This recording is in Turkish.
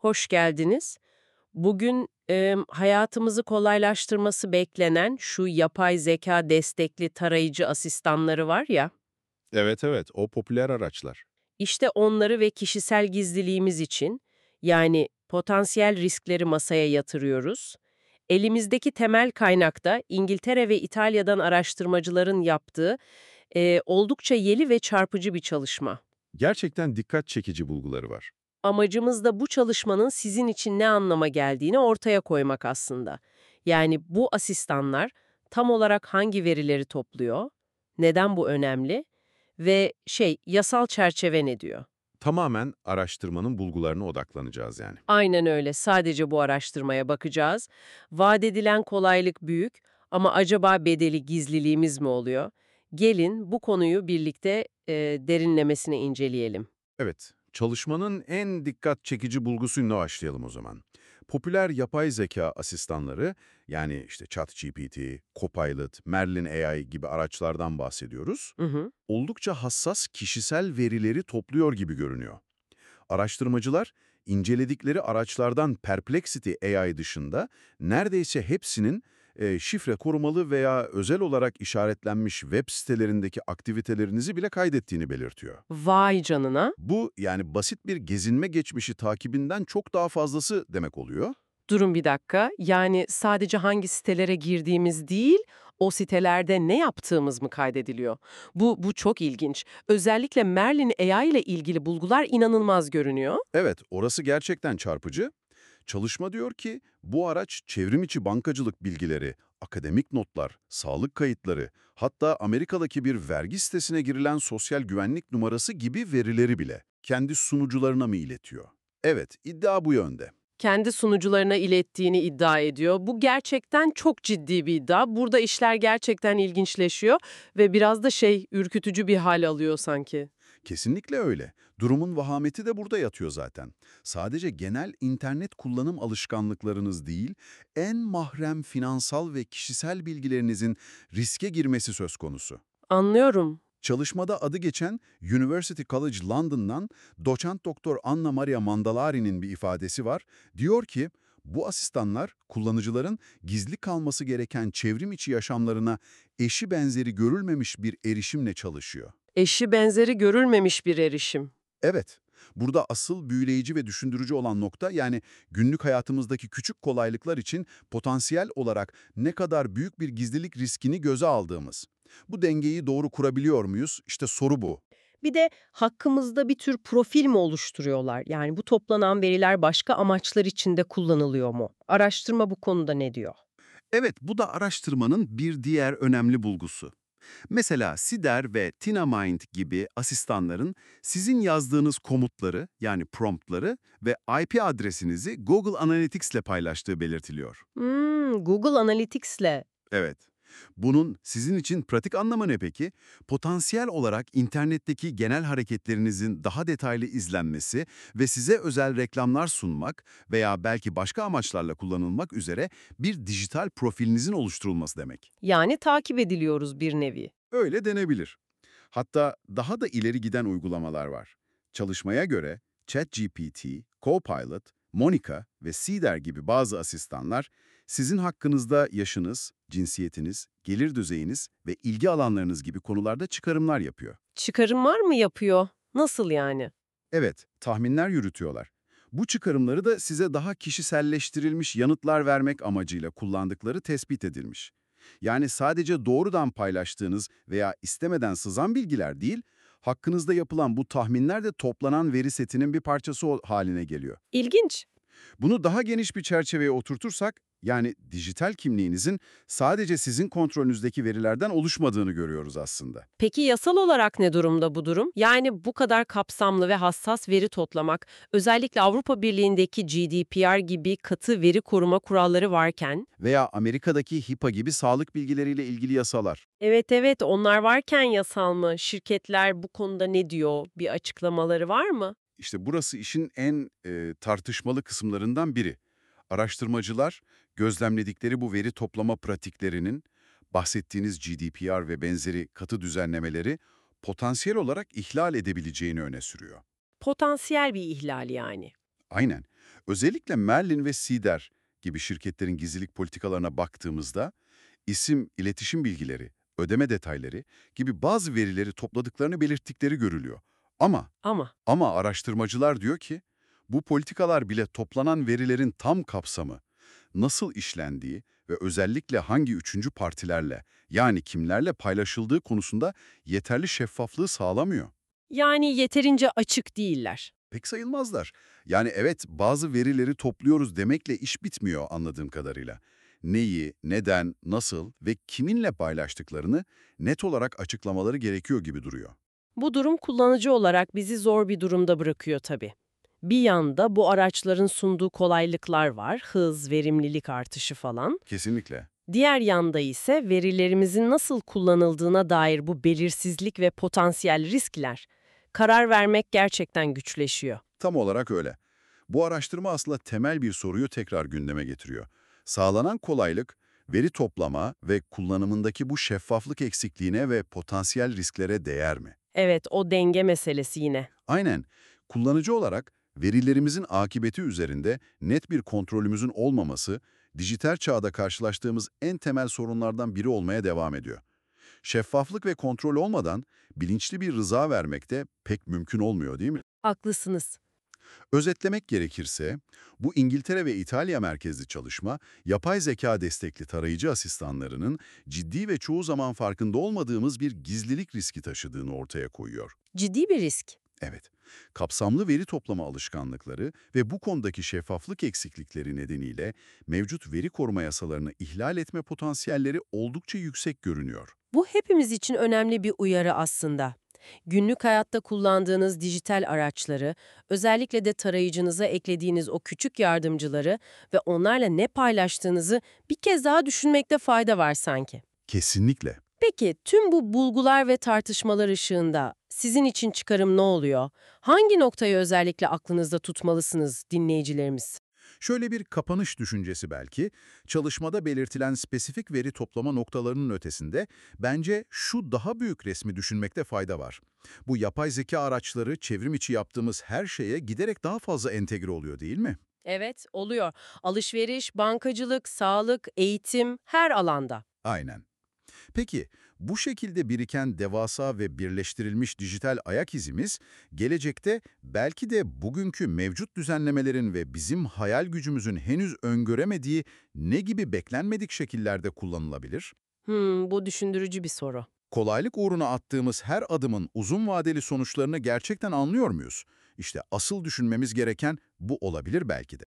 Hoş geldiniz. Bugün hayatımızı kolaylaştırması beklenen şu yapay zeka destekli tarayıcı asistanları var ya, Evet, evet, o popüler araçlar. işte onları ve kişisel gizliliğimiz için, yani potansiyel riskleri masaya yatırıyoruz. Elimizdeki temel kaynakta İngiltere ve İtalya'dan araştırmacıların yaptığı oldukça yeni ve çarpıcı bir çalışma. Gerçekten dikkat çekici bulguları var. Amacımız da bu çalışmanın sizin için ne anlama geldiğini ortaya koymak aslında. Yani bu asistanlar tam olarak hangi verileri topluyor, neden bu önemli ve yasal çerçeve ne diyor? Tamamen araştırmanın bulgularına odaklanacağız yani. Aynen öyle, sadece bu araştırmaya bakacağız. Vaat edilen kolaylık büyük ama acaba bedeli gizliliğimiz mi oluyor? Gelin bu konuyu birlikte derinlemesine inceleyelim. Evet, çalışmanın en dikkat çekici bulgusuyla başlayalım o zaman. Popüler yapay zeka asistanları, yani işte ChatGPT, Copilot, Merlin AI gibi araçlardan bahsediyoruz. Hı hı. Oldukça hassas kişisel verileri topluyor gibi görünüyor. Araştırmacılar, inceledikleri araçlardan Perplexity AI dışında neredeyse hepsinin şifre korumalı veya özel olarak işaretlenmiş web sitelerindeki aktivitelerinizi bile kaydettiğini belirtiyor. Vay canına. Bu, yani basit bir gezinme geçmişi takibinden çok daha fazlası demek oluyor. Durun bir dakika. Yani sadece hangi sitelere girdiğimiz değil, o sitelerde ne yaptığımız mı kaydediliyor? Bu çok ilginç. Özellikle Merlin AI ile ilgili bulgular inanılmaz görünüyor. Evet, orası gerçekten çarpıcı. Çalışma diyor ki, bu araç çevrimiçi bankacılık bilgileri, akademik notlar, sağlık kayıtları, hatta Amerika'daki bir vergi sitesine girilen sosyal güvenlik numarası gibi verileri bile kendi sunucularına mı iletiyor? Evet, iddia bu yönde. Kendi sunucularına ilettiğini iddia ediyor. Bu gerçekten çok ciddi bir iddia. Burada işler gerçekten ilginçleşiyor ve biraz da ürkütücü bir hal alıyor sanki. Kesinlikle öyle. Durumun vahameti de burada yatıyor zaten. Sadece genel internet kullanım alışkanlıklarınız değil, en mahrem finansal ve kişisel bilgilerinizin riske girmesi söz konusu. Anlıyorum. Çalışmada adı geçen University College London'dan doçent doktor Anna Maria Mandalari'nin bir ifadesi var. Diyor ki, bu asistanlar kullanıcıların gizli kalması gereken çevrim içi yaşamlarına eşi benzeri görülmemiş bir erişimle çalışıyor. Eşi benzeri görülmemiş bir erişim. Evet, burada asıl büyüleyici ve düşündürücü olan nokta, yani günlük hayatımızdaki küçük kolaylıklar için potansiyel olarak ne kadar büyük bir gizlilik riskini göze aldığımız. Bu dengeyi doğru kurabiliyor muyuz? İşte soru bu. Bir de hakkımızda bir tür profil mi oluşturuyorlar? Yani bu toplanan veriler başka amaçlar için de kullanılıyor mu? Araştırma bu konuda ne diyor? Evet, bu da araştırmanın bir diğer önemli bulgusu. Mesela Sider ve TinaMind gibi asistanların sizin yazdığınız komutları, yani promptları ve IP adresinizi Google Analytics ile paylaştığı belirtiliyor. Google Analytics'le. Evet. Bunun sizin için pratik anlamı ne peki? Potansiyel olarak internetteki genel hareketlerinizin daha detaylı izlenmesi ve size özel reklamlar sunmak veya belki başka amaçlarla kullanılmak üzere bir dijital profilinizin oluşturulması demek. Yani takip ediliyoruz bir nevi. Öyle denebilir. Hatta daha da ileri giden uygulamalar var. Çalışmaya göre ChatGPT, Copilot, Monica ve Cedar gibi bazı asistanlar sizin hakkınızda yaşınız, cinsiyetiniz, gelir düzeyiniz ve ilgi alanlarınız gibi konularda çıkarımlar yapıyor. Çıkarımlar mı yapıyor? Nasıl yani? Evet, tahminler yürütüyorlar. Bu çıkarımları da size daha kişiselleştirilmiş yanıtlar vermek amacıyla kullandıkları tespit edilmiş. Yani sadece doğrudan paylaştığınız veya istemeden sızan bilgiler değil, hakkınızda yapılan bu tahminler de toplanan veri setinin bir parçası haline geliyor. İlginç. Bunu daha geniş bir çerçeveye oturtursak, yani dijital kimliğinizin sadece sizin kontrolünüzdeki verilerden oluşmadığını görüyoruz aslında. Peki yasal olarak ne durumda bu durum? Yani bu kadar kapsamlı ve hassas veri toplamak, özellikle Avrupa Birliği'ndeki GDPR gibi katı veri koruma kuralları varken. Veya Amerika'daki HIPAA gibi sağlık bilgileriyle ilgili yasalar. Evet evet, onlar varken yasal mı? Şirketler bu konuda ne diyor? Bir açıklamaları var mı? İşte burası işin en tartışmalı kısımlarından biri. Araştırmacılar gözlemledikleri bu veri toplama pratiklerinin bahsettiğiniz GDPR ve benzeri katı düzenlemeleri potansiyel olarak ihlal edebileceğini öne sürüyor. Potansiyel bir ihlal yani. Aynen. Özellikle Merlin ve Cedar gibi şirketlerin gizlilik politikalarına baktığımızda isim, iletişim bilgileri, ödeme detayları gibi bazı verileri topladıklarını belirttikleri görülüyor. Ama Ama ama araştırmacılar diyor ki bu politikalar bile toplanan verilerin tam kapsamı, nasıl işlendiği ve özellikle hangi üçüncü partilerle yani kimlerle paylaşıldığı konusunda yeterli şeffaflığı sağlamıyor. yani yeterince açık değiller. Pek sayılmazlar. Yani evet, bazı verileri topluyoruz demekle iş bitmiyor anladığım kadarıyla. Neyi, neden, nasıl ve kiminle paylaştıklarını net olarak açıklamaları gerekiyor gibi duruyor. Bu durum kullanıcı olarak bizi zor bir durumda bırakıyor tabii. Bir yanda bu araçların sunduğu kolaylıklar var, hız, verimlilik artışı falan. Kesinlikle. Diğer yanda ise verilerimizin nasıl kullanıldığına dair bu belirsizlik ve potansiyel riskler. Karar vermek gerçekten güçleşiyor. Tam olarak öyle. Bu araştırma aslında temel bir soruyu tekrar gündeme getiriyor. Sağlanan kolaylık, veri toplama ve kullanımındaki bu şeffaflık eksikliğine ve potansiyel risklere değer mi? Evet, o denge meselesi yine. Aynen. Kullanıcı olarak verilerimizin akıbeti üzerinde net bir kontrolümüzün olmaması, dijital çağda karşılaştığımız en temel sorunlardan biri olmaya devam ediyor. Şeffaflık ve kontrol olmadan bilinçli bir rıza vermek de pek mümkün olmuyor, değil mi? Haklısınız. Özetlemek gerekirse, bu İngiltere ve İtalya merkezli çalışma, yapay zeka destekli tarayıcı asistanlarının ciddi ve çoğu zaman farkında olmadığımız bir gizlilik riski taşıdığını ortaya koyuyor. Ciddi bir risk. Evet, kapsamlı veri toplama alışkanlıkları ve bu konudaki şeffaflık eksiklikleri nedeniyle mevcut veri koruma yasalarını ihlal etme potansiyelleri oldukça yüksek görünüyor. Bu hepimiz için önemli bir uyarı aslında. Günlük hayatta kullandığınız dijital araçları, özellikle de tarayıcınıza eklediğiniz o küçük yardımcıları ve onlarla ne paylaştığınızı bir kez daha düşünmekte fayda var sanki. Kesinlikle. Peki tüm bu bulgular ve tartışmalar ışığında sizin için çıkarım ne oluyor? Hangi noktayı özellikle aklınızda tutmalısınız dinleyicilerimiz? Şöyle bir kapanış düşüncesi belki, çalışmada belirtilen spesifik veri toplama noktalarının ötesinde bence şu daha büyük resmi düşünmekte fayda var. Bu yapay zeka araçları çevrim içi yaptığımız her şeye giderek daha fazla entegre oluyor, değil mi? Evet, oluyor. Alışveriş, bankacılık, sağlık, eğitim her alanda. Aynen. Peki, bu şekilde biriken devasa ve birleştirilmiş dijital ayak izimiz, gelecekte belki de bugünkü mevcut düzenlemelerin ve bizim hayal gücümüzün henüz öngöremediği ne gibi beklenmedik şekillerde kullanılabilir? Bu düşündürücü bir soru. Kolaylık uğruna attığımız her adımın uzun vadeli sonuçlarını gerçekten anlıyor muyuz? İşte asıl düşünmemiz gereken bu olabilir belki de.